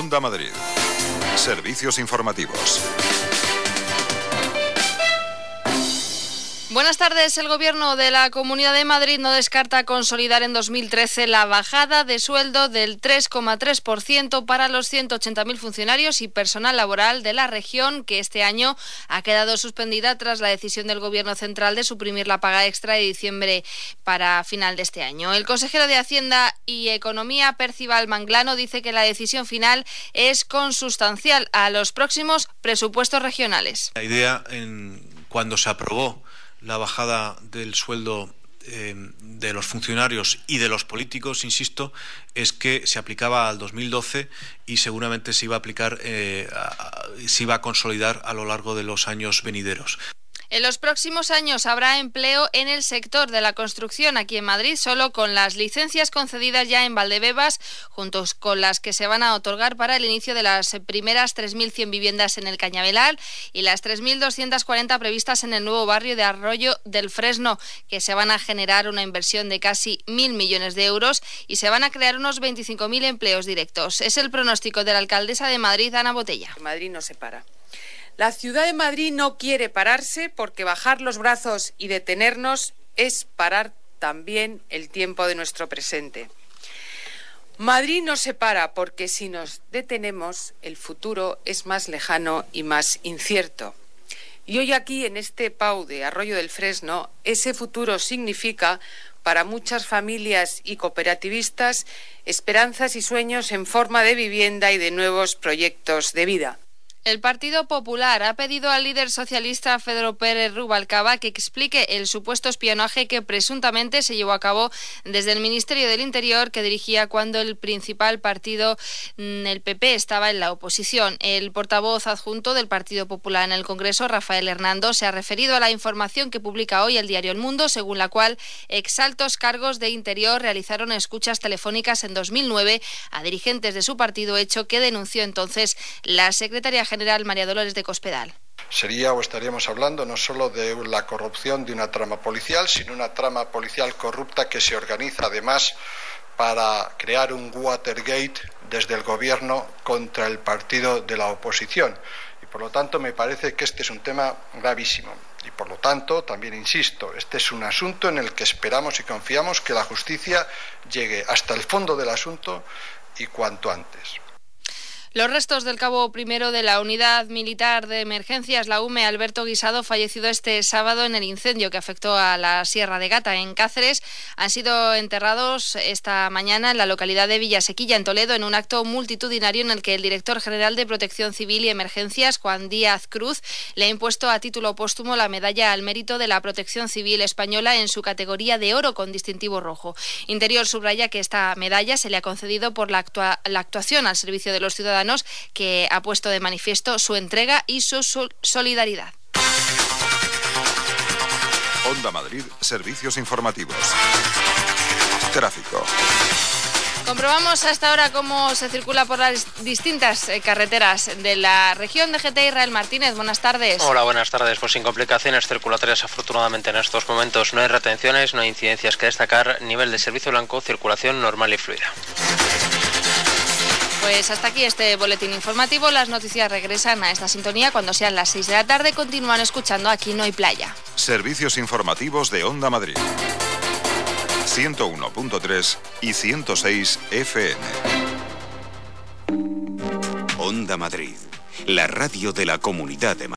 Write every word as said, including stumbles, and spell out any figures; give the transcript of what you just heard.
Onda Madrid. Servicios informativos. Buenas tardes. El Gobierno de la Comunidad de Madrid no descarta consolidar en dos mil trece la bajada de sueldo del tres coma tres por ciento para los ciento ochenta mil funcionarios y personal laboral de la región, que este año ha quedado suspendida tras la decisión del Gobierno central de suprimir la paga extra de diciembre para final de este año. El consejero de Hacienda y Economía, Percival Manglano, dice que la decisión final es consustancial a los próximos presupuestos regionales. La idea, en, cuando se aprobó la bajada del sueldo eh, de los funcionarios y de los políticos, insisto, es que se aplicaba al dos mil doce y seguramente se iba a aplicar, eh, a, se iba a consolidar a lo largo de los años venideros. En los próximos años habrá empleo en el sector de la construcción aquí en Madrid, solo con las licencias concedidas ya en Valdebebas, juntos con las que se van a otorgar para el inicio de las primeras tres mil cien viviendas en el Cañaveral y las tres mil doscientas cuarenta previstas en el nuevo barrio de Arroyo del Fresno, que se van a generar una inversión de casi mil millones de euros y se van a crear unos veinticinco mil empleos directos. Es el pronóstico de la alcaldesa de Madrid, Ana Botella. Madrid no se para. La ciudad de Madrid no quiere pararse porque bajar los brazos y detenernos es parar también el tiempo de nuestro presente. Madrid no se para porque si nos detenemos el futuro es más lejano y más incierto. Y hoy aquí en este P A U de Arroyo del Fresno, ese futuro significa para muchas familias y cooperativistas esperanzas y sueños en forma de vivienda y de nuevos proyectos de vida. El Partido Popular ha pedido al líder socialista Pedro Pérez Rubalcaba que explique el supuesto espionaje que presuntamente se llevó a cabo desde el Ministerio del Interior, que dirigía cuando el principal partido, el P P, estaba en la oposición. El portavoz adjunto del Partido Popular en el Congreso, Rafael Hernando, se ha referido a la información que publica hoy el diario El Mundo, según la cual exaltos cargos de Interior realizaron escuchas telefónicas en dos mil nueve a dirigentes de su partido, hecho que denunció entonces la secretaria general General María Dolores de Cospedal. Sería o estaríamos hablando no solo de la corrupción de una trama policial, sino una trama policial corrupta que se organiza además para crear un Watergate desde el gobierno contra el partido de la oposición. Y por lo tanto me parece que este es un tema gravísimo. Y por lo tanto, también insisto, este es un asunto en el que esperamos y confiamos que la justicia llegue hasta el fondo del asunto y cuanto antes. Los restos del cabo primero de la Unidad Militar de Emergencias, la U M E, Alberto Guisado, fallecido este sábado en el incendio que afectó a la Sierra de Gata, en Cáceres, han sido enterrados esta mañana en la localidad de Villasequilla, en Toledo, en un acto multitudinario en el que el director general de Protección Civil y Emergencias, Juan Díaz Cruz, le ha impuesto a título póstumo la medalla al mérito de la Protección Civil española en su categoría de oro con distintivo rojo. Interior subraya que esta medalla se le ha concedido por la, actua- la actuación al servicio de los ciudadanos, que ha puesto de manifiesto su entrega y su sol- solidaridad. Onda Madrid, servicios informativos. Tráfico. Comprobamos hasta ahora cómo se circula por las distintas eh, carreteras de la región. de G T. Israel Martínez, buenas tardes. Hola, buenas tardes. Pues sin complicaciones circulatorias afortunadamente en estos momentos. No hay retenciones, no hay incidencias que destacar. Nivel de servicio blanco, circulación normal y fluida. Pues hasta aquí este boletín informativo. Las noticias regresan a esta sintonía cuando sean las seis de la tarde. Continúan escuchando Aquí no hay playa. Servicios informativos de Onda Madrid. ciento uno punto tres y ciento seis F M. Onda Madrid, la radio de la Comunidad de Madrid.